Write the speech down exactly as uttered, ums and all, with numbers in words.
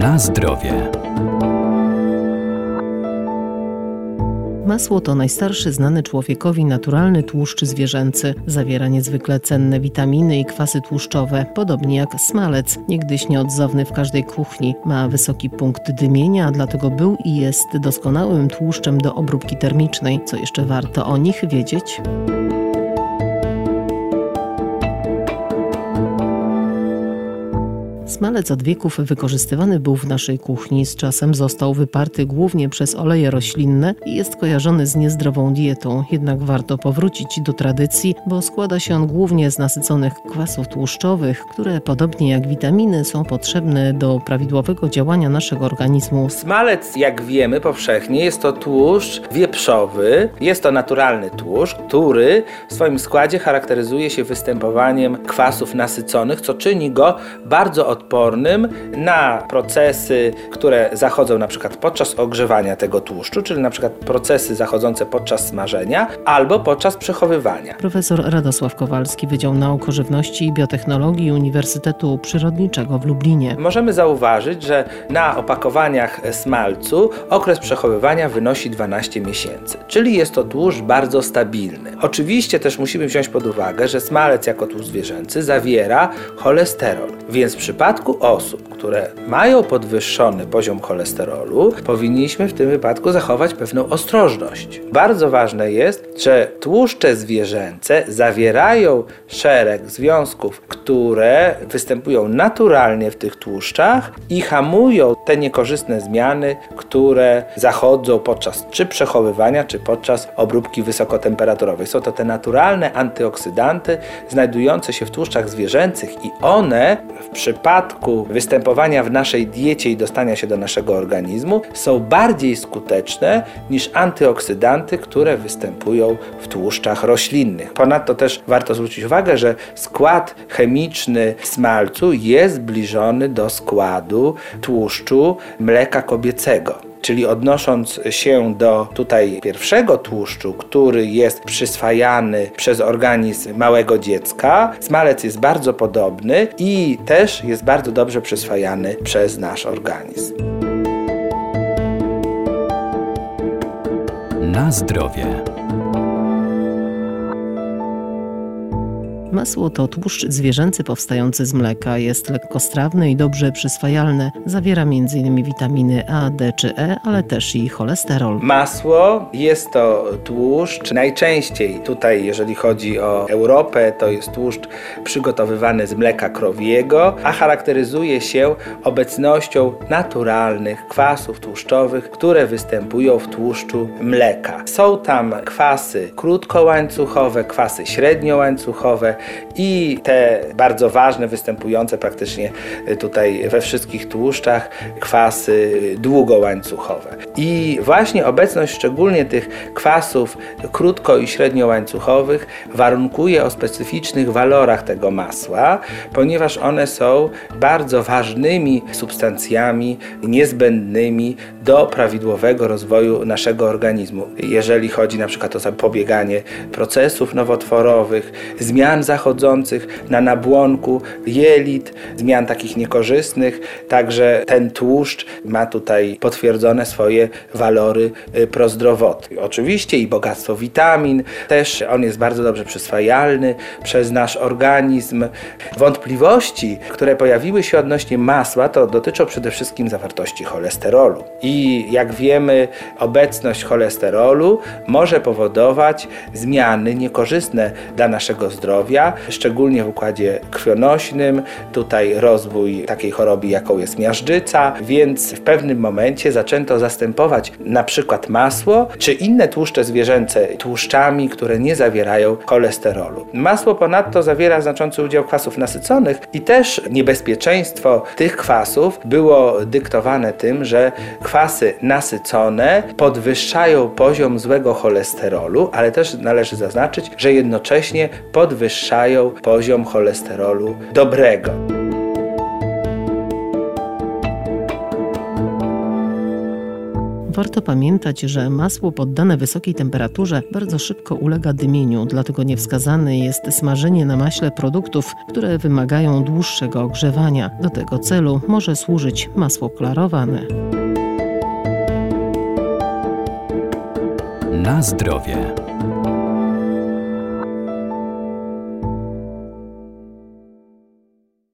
Na zdrowie. Masło to najstarszy znany człowiekowi naturalny tłuszcz zwierzęcy. Zawiera niezwykle cenne witaminy i kwasy tłuszczowe, podobnie jak smalec, niegdyś nieodzowny w każdej kuchni. Ma wysoki punkt dymienia, a dlatego był i jest doskonałym tłuszczem do obróbki termicznej. Co jeszcze warto o nich wiedzieć? Smalec od wieków wykorzystywany był w naszej kuchni. Z czasem został wyparty głównie przez oleje roślinne i jest kojarzony z niezdrową dietą. Jednak warto powrócić do tradycji, bo składa się on głównie z nasyconych kwasów tłuszczowych, które podobnie jak witaminy są potrzebne do prawidłowego działania naszego organizmu. Smalec, jak wiemy powszechnie, jest to tłuszcz wieprzowy. Jest to naturalny tłuszcz, który w swoim składzie charakteryzuje się występowaniem kwasów nasyconych, co czyni go bardzo odpornym na procesy, które zachodzą na przykład podczas ogrzewania tego tłuszczu, czyli na przykład procesy zachodzące podczas smażenia albo podczas przechowywania. Profesor Radosław Kowalski, Wydział Nauk o Żywności i Biotechnologii Uniwersytetu Przyrodniczego w Lublinie. Możemy zauważyć, że na opakowaniach smalcu okres przechowywania wynosi dwanaście miesięcy, czyli jest to tłuszcz bardzo stabilny. Oczywiście też musimy wziąć pod uwagę, że smalec jako tłuszcz zwierzęcy zawiera cholesterol, więc w przypadku osób, które mają podwyższony poziom cholesterolu, powinniśmy w tym wypadku zachować pewną ostrożność. Bardzo ważne jest, że tłuszcze zwierzęce zawierają szereg związków, które występują naturalnie w tych tłuszczach i hamują te niekorzystne zmiany, które zachodzą podczas czy przechowywania, czy podczas obróbki wysokotemperaturowej. Są to te naturalne antyoksydanty znajdujące się w tłuszczach zwierzęcych i one w przypadku występowania w naszej diecie i dostania się do naszego organizmu są bardziej skuteczne niż antyoksydanty, które występują w tłuszczach roślinnych. Ponadto też warto zwrócić uwagę, że skład chemiczny smalcu jest zbliżony do składu tłuszczu mleka kobiecego. Czyli odnosząc się do tutaj pierwszego tłuszczu, który jest przyswajany przez organizm małego dziecka, smalec jest bardzo podobny i też jest bardzo dobrze przyswajany przez nasz organizm. Na zdrowie. Masło to tłuszcz zwierzęcy powstający z mleka. Jest lekkostrawny i dobrze przyswajalny. Zawiera m in witaminy A, D czy E, ale też i cholesterol. Masło jest to tłuszcz, najczęściej tutaj, jeżeli chodzi o Europę, to jest tłuszcz przygotowywany z mleka krowiego, a charakteryzuje się obecnością naturalnych kwasów tłuszczowych, które występują w tłuszczu mleka. Są tam kwasy krótkołańcuchowe, kwasy średniołańcuchowe, i te bardzo ważne, występujące praktycznie tutaj we wszystkich tłuszczach, kwasy długołańcuchowe. I właśnie obecność szczególnie tych kwasów krótko- i średniołańcuchowych warunkuje o specyficznych walorach tego masła, ponieważ one są bardzo ważnymi substancjami niezbędnymi do prawidłowego rozwoju naszego organizmu. Jeżeli chodzi na przykład o zapobieganie procesów nowotworowych, zmian zachodzących na nabłonku jelit, zmian takich niekorzystnych. Także ten tłuszcz ma tutaj potwierdzone swoje walory prozdrowotne. Oczywiście i bogactwo witamin, też on jest bardzo dobrze przyswajalny przez nasz organizm. Wątpliwości, które pojawiły się odnośnie masła, to dotyczą przede wszystkim zawartości cholesterolu. I jak wiemy, obecność cholesterolu może powodować zmiany niekorzystne dla naszego zdrowia, szczególnie w układzie krwionośnym, tutaj rozwój takiej choroby, jaką jest miażdżyca, więc w pewnym momencie zaczęto zastępować na przykład masło czy inne tłuszcze zwierzęce tłuszczami, które nie zawierają cholesterolu. Masło ponadto zawiera znaczący udział kwasów nasyconych i też niebezpieczeństwo tych kwasów było dyktowane tym, że kwasy nasycone podwyższają poziom złego cholesterolu, ale też należy zaznaczyć, że jednocześnie podwyższają poziom cholesterolu dobrego. W Warto pamiętać, że masło poddane wysokiej temperaturze bardzo szybko ulega dymieniu, dlatego niewskazane jest smażenie na maśle produktów, które wymagają dłuższego ogrzewania. Do tego celu może służyć masło klarowane. Na zdrowie.